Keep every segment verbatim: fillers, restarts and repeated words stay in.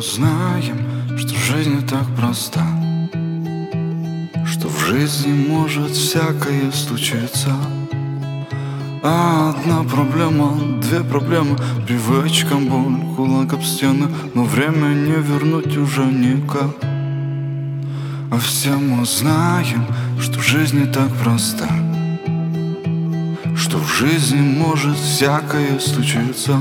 знаем, что жизнь не так проста, что в жизни может всякое случиться. А одна проблема, две проблемы, привычка, боль, кулак об стены, но время не вернуть уже никак. А все мы знаем, что жизнь не так проста, что в жизни может всякое случиться.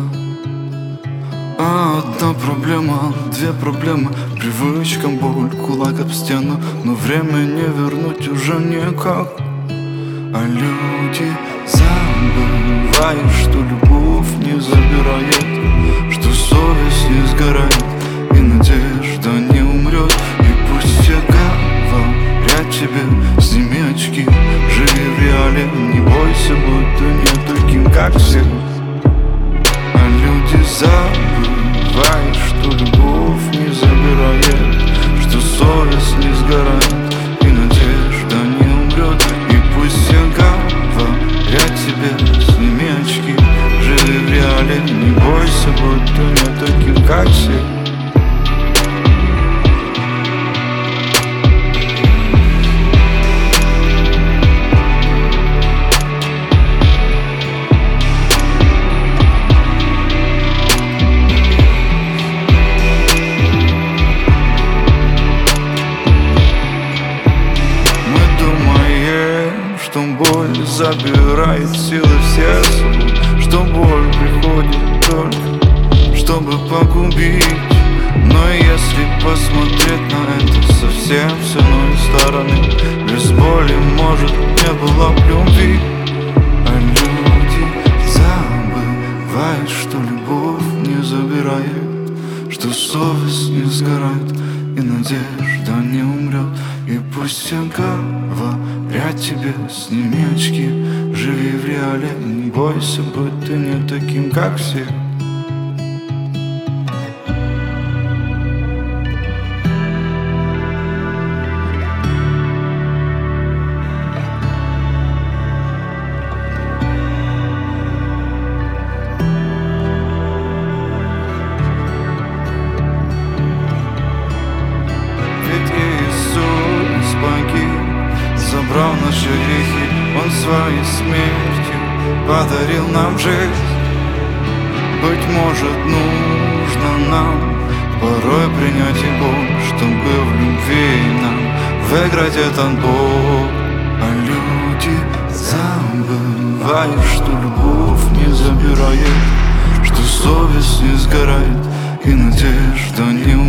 А одна проблема, две проблемы, привычка, боль, кулак об стену, но время не вернуть уже никак. А люди забывают, что любовь не забирает, что совесть не сгорает и надежда не умрет. И пусть все говорят тебе: сними очки, живи в реале, не бойся, будь ты не таким, как все. А люди забывают, что любовь не забирает, что совесть не сгорает и надежда не умрет. И пусть все говорят тебе: сними очки, живи в реале, не бойся, будь ты не таким, как все. Что боль забирает силы все, что боль приходит только, чтобы погубить. Но если посмотреть на это совсем с иной стороны, без боли, может, не было б любви. А люди забывают, что любовь не забирает, что совесть не сгорает и надежда не умрет. И пусть все говорят тебе: сними очки, живи в реале, не бойся, будь ты не таким, как все. Забрал наши грехи, Он своей смертью подарил нам жизнь. Быть может, нужно нам порой принять и боль, чтобы в любви нам выиграть этот бой. А люди забывают, что любовь не забирает, что совесть не сгорает и надежда не